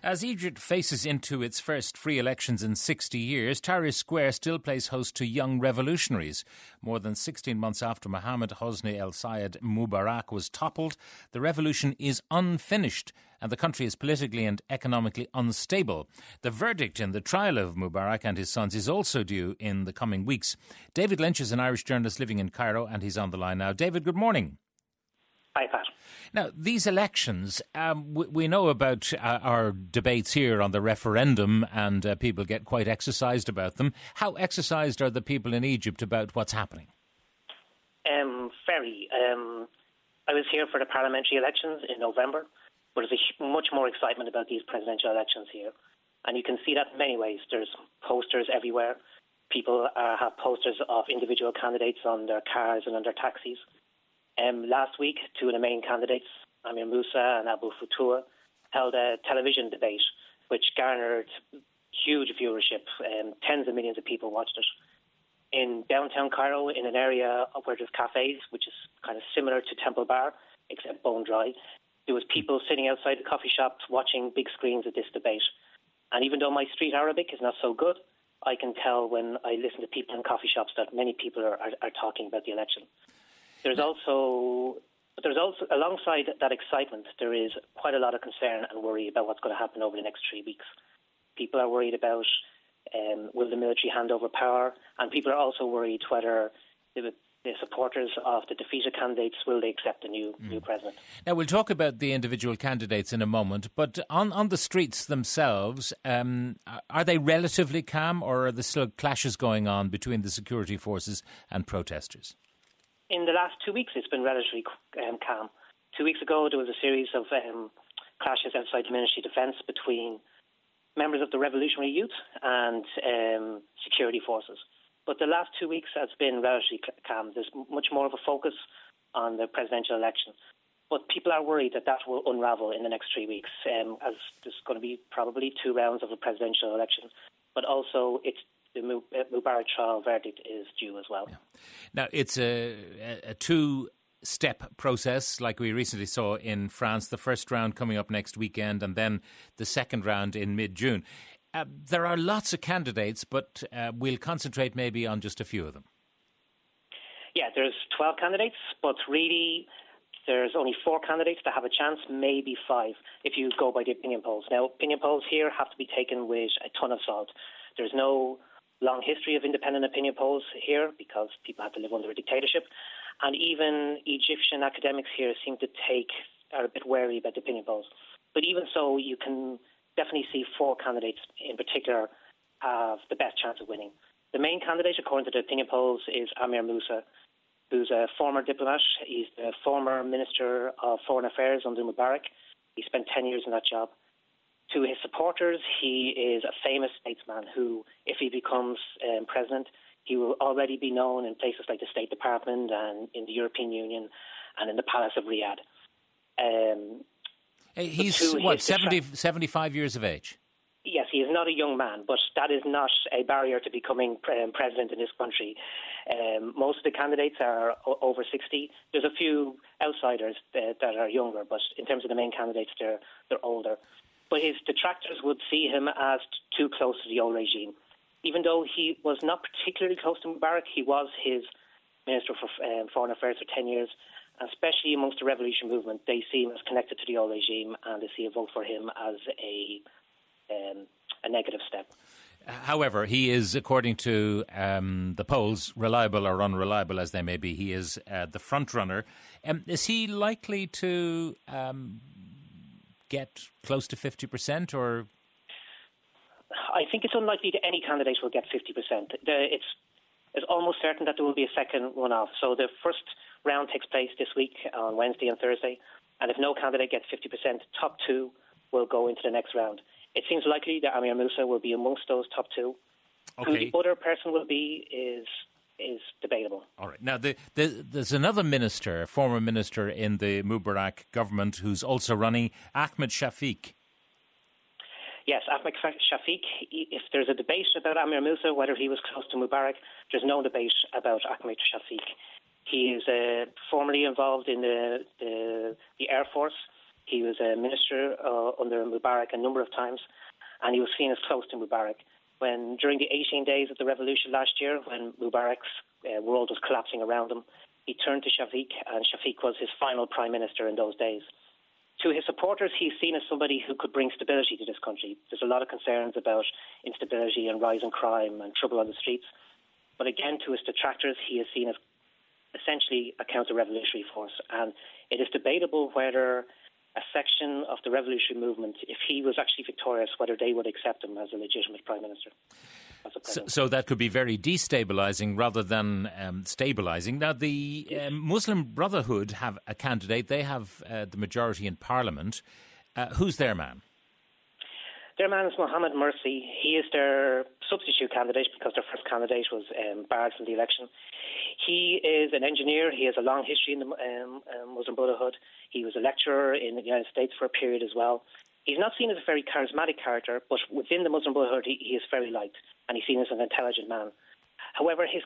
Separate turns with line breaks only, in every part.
As Egypt faces into its first free elections in 60 years, Tahrir Square still plays host to young revolutionaries. More than 16 months after Mohammed Hosni El Sayed Mubarak was toppled, the revolution is unfinished and the country is politically and economically unstable. The verdict in the trial of Mubarak and his sons is also due in the coming weeks. David Lynch is an Irish journalist living in Cairo and he's on the line now. David, good morning.
Hi, Pat.
Now, these elections, we know about our debates here on the referendum and people get quite exercised about them. How exercised are the people in Egypt about what's happening?
Very. I was here for the parliamentary elections in November, but there's much more excitement about these presidential elections here. And you can see that in many ways. There's posters everywhere. People have posters of individual candidates on their cars and on their taxis. Last week, two of the main candidates, Amir Moussa and Abou Foutoua, held a television debate which garnered huge viewership. Tens of millions of people watched it. In downtown Cairo, in an area where there's cafes, which is kind of similar to Temple Bar, except bone dry, there was people sitting outside the coffee shops watching big screens of this debate. And even though my street Arabic is not so good, I can tell when I listen to people in coffee shops that many people are talking about the election. There's also, alongside that excitement, there is quite a lot of concern and worry about what's going to happen over the next 3 weeks. People are worried about will the military hand over power, and people are also worried whether the supporters of the defeated candidates, will they accept a new president.
Now, we'll talk about the individual candidates in a moment, but on the streets themselves, are they relatively calm, or are there still clashes going on between the security forces and protesters?
In the last 2 weeks, it's been relatively calm. 2 weeks ago, there was a series of clashes outside the Ministry of Defence between members of the Revolutionary Youth and security forces. But the last 2 weeks has been relatively calm. There's much more of a focus on the presidential election. But people are worried that will unravel in the next 3 weeks, as there's going to be probably 2 rounds of a presidential election. But also, the Mubarak trial verdict is due as well.
Yeah. Now, it's a two-step process like we recently saw in France, the first round coming up next weekend and then the second round in mid-June. There are lots of candidates, but we'll concentrate maybe on just a few of them.
Yeah, there's 12 candidates, but really there's only 4 candidates that have a chance, maybe 5, if you go by the opinion polls. Now, opinion polls here have to be taken with a ton of salt. There's no long history of independent opinion polls here because people have to live under a dictatorship. And even Egyptian academics here are a bit wary about the opinion polls. But even so, you can definitely see 4 candidates in particular have the best chance of winning. The main candidate, according to the opinion polls, is Amir Moussa, who's a former diplomat. He's the former Minister of Foreign Affairs under Mubarak. He spent 10 years in that job. To his supporters, he is a famous statesman who, if he becomes president, he will already be known in places like the State Department and in the European Union and in the Palace of Riyadh.
He's, 75 years of age?
Yes, he is not a young man, but that is not a barrier to becoming president in this country. Most of the candidates are over 60. There's a few outsiders that are younger, but in terms of the main candidates, they're older. But his detractors would see him as too close to the old regime. Even though he was not particularly close to Mubarak, he was his Minister for Foreign Affairs for 10 years. And especially amongst the revolution movement, they see him as connected to the old regime and they see a vote for him as a negative step.
However, he is, according to the polls, reliable or unreliable as they may be, he is the front runner. Is he likely to get close to 50%, or?
I think it's unlikely that any candidate will get 50%. It's almost certain that there will be a second runoff. So the first round takes place this week on Wednesday and Thursday, and if no candidate gets 50%, top 2 will go into the next round. It seems likely that Amir Moussa will be amongst those top 2.
Okay.
Who the other person will be is debatable.
All right. Now, there's another minister, former minister in the Mubarak government, who's also running, Ahmed Shafiq.
Yes, Ahmed Shafiq. If there's a debate about Amir Moussa, whether he was close to Mubarak, there's no debate about Ahmed Shafiq. He is formerly involved in the Air Force. He was a minister under Mubarak a number of times, and he was seen as close to Mubarak. When during the 18 days of the revolution last year, when Mubarak's world was collapsing around him, he turned to Shafiq, and Shafiq was his final prime minister in those days. To his supporters, he's seen as somebody who could bring stability to this country. There's a lot of concerns about instability and rising crime and trouble on the streets. But again, to his detractors, he is seen as essentially a counter-revolutionary force. And it is debatable whether a section of the revolutionary movement, if he was actually victorious, whether they would accept him as a legitimate prime minister.
So that could be very destabilising rather than stabilising. Now, the Muslim Brotherhood have a candidate. They have the majority in Parliament. Who's their man?
Their man is Mohammed Mursi. He is their substitute candidate because their first candidate was barred from the election. He is an engineer. He has a long history in the Muslim Brotherhood. He was a lecturer in the United States for a period as well. He's not seen as a very charismatic character, but within the Muslim Brotherhood, he is very liked, and he's seen as an intelligent man. However, his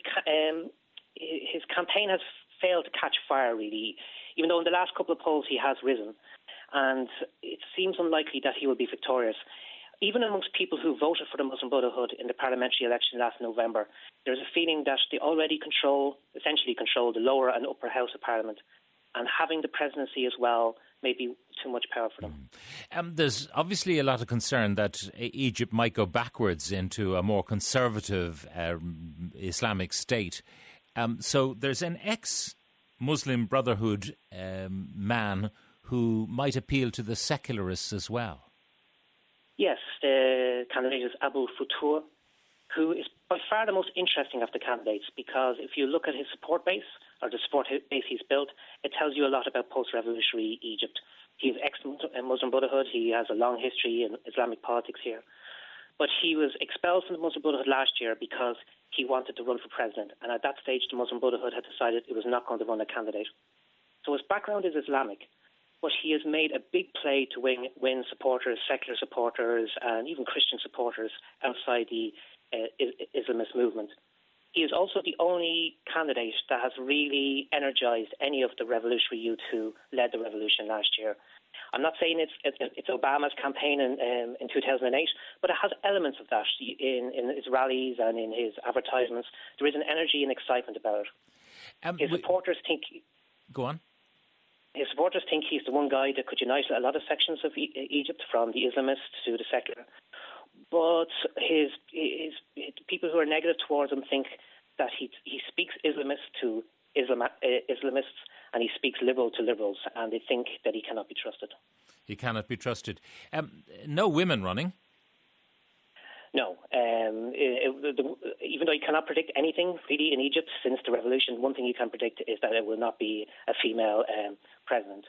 campaign has failed to catch fire, really, even though in the last couple of polls he has risen, and it seems unlikely that he will be victorious. Even amongst people who voted for the Muslim Brotherhood in the parliamentary election last November, there's a feeling that they already essentially control the lower and upper house of Parliament, and having the presidency as well may be too much power for them.
There's obviously a lot of concern that Egypt might go backwards into a more conservative Islamic state. So there's an ex-Muslim Brotherhood man who might appeal to the secularists as well.
Yes, the candidate is Abdel Fattah, who is by far the most interesting of the candidates, because if you look at his support base, or the support base he's built, it tells you a lot about post-revolutionary Egypt. He's ex-Muslim Brotherhood. He has a long history in Islamic politics here. But he was expelled from the Muslim Brotherhood last year because he wanted to run for president. And at that stage, the Muslim Brotherhood had decided it was not going to run a candidate. So his background is Islamic, but he has made a big play to win supporters, secular supporters, and even Christian supporters outside the Islamist movement. He is also the only candidate that has really energized any of the revolutionary youth who led the revolution last year. I'm not saying it's Obama's campaign in 2008, but it has elements of that in his rallies and in his advertisements. There is an energy and excitement about it. His supporters think...
Go on.
His supporters think he's the one guy that could unite a lot of sections of Egypt, from the Islamists to the secular. But his people who are negative towards him think that he speaks Islamist to Islamists, and he speaks liberal to liberals, and they think that he cannot be trusted.
He cannot be trusted. No women running?
No. Even though you cannot predict anything really in Egypt since the revolution, one thing you can predict is that it will not be a female president.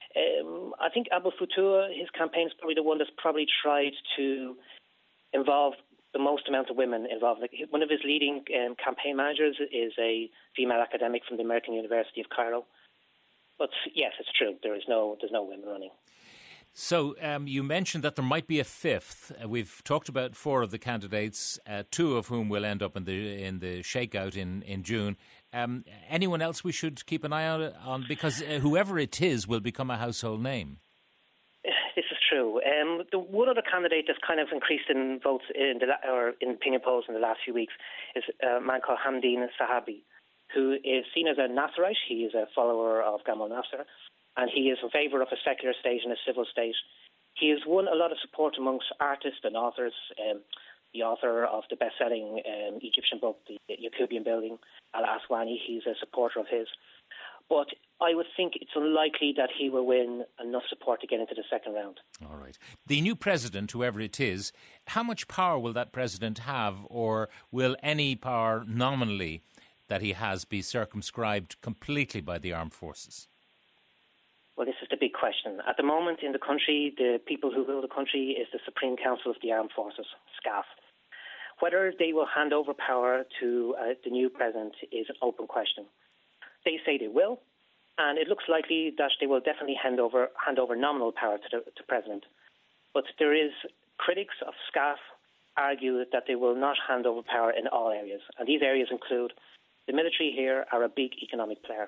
I think Abdel Fattah, his campaign is probably the one that's probably tried to involve the most amount of women involved. Like, one of his leading campaign managers is a female academic from the American University of Cairo. But yes, it's true. There's no women running.
So you mentioned that there might be a fifth. We've talked about four of the candidates, two of whom will end up in the shakeout in June. Anyone else we should keep an eye out on? Because whoever it is will become a household name.
This is true. The one other candidate that's kind of increased in votes in opinion polls in the last few weeks is a man called Hamdeen Sahabi, who is seen as a Nasserite. He is a follower of Gamal Nasser, and he is in favour of a secular state and a civil state. He has won a lot of support amongst artists and authors. The author of the best-selling Egyptian book, The Yacubian Building, Al-Aswani, he's a supporter of his. But I would think it's unlikely that he will win enough support to get into the second round.
All right. The new president, whoever it is, how much power will that president have, or will any power nominally that he has be circumscribed completely by the armed forces?
Well, this is the big question. At the moment in the country, the people who rule the country is the Supreme Council of the Armed Forces, SCAF. Whether they will hand over power to the new president is an open question. They say they will, and it looks likely that they will definitely hand over nominal power to the president. But there is critics of SCAF argue that they will not hand over power in all areas, and these areas include the military here are a big economic player.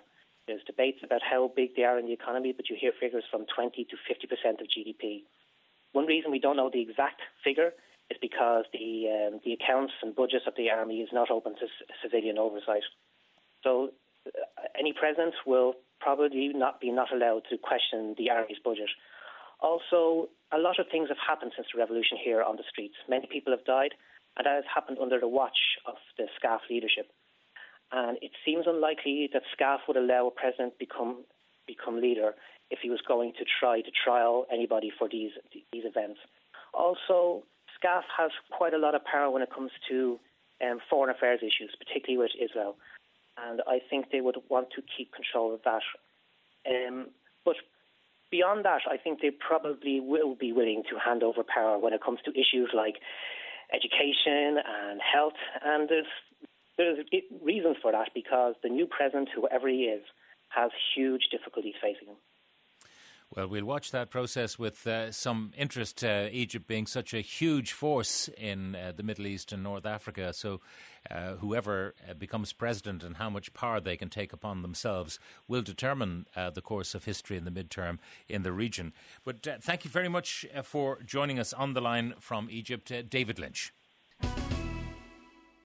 There's debates about how big they are in the economy, but you hear figures from 20 to 50% of GDP. One reason we don't know the exact figure is because the accounts and budgets of the army is not open to civilian oversight. So any president will probably not allowed to question the army's budget. Also, a lot of things have happened since the revolution here on the streets. Many people have died, and that has happened under the watch of the SCAF leadership. And it seems unlikely that SCAF would allow a president become leader if he was going to try to trial anybody for these events. Also, SCAF has quite a lot of power when it comes to foreign affairs issues, particularly with Israel. And I think they would want to keep control of that. But beyond that, I think they probably will be willing to hand over power when it comes to issues like education and health. And there's reasons for that, because the new president, whoever he is, has huge difficulties facing him.
Well, we'll watch that process with some interest, Egypt being such a huge force in the Middle East and North Africa. So whoever becomes president and how much power they can take upon themselves will determine the course of history in the midterm in the region. But thank you very much for joining us on the line from Egypt, David Lynch.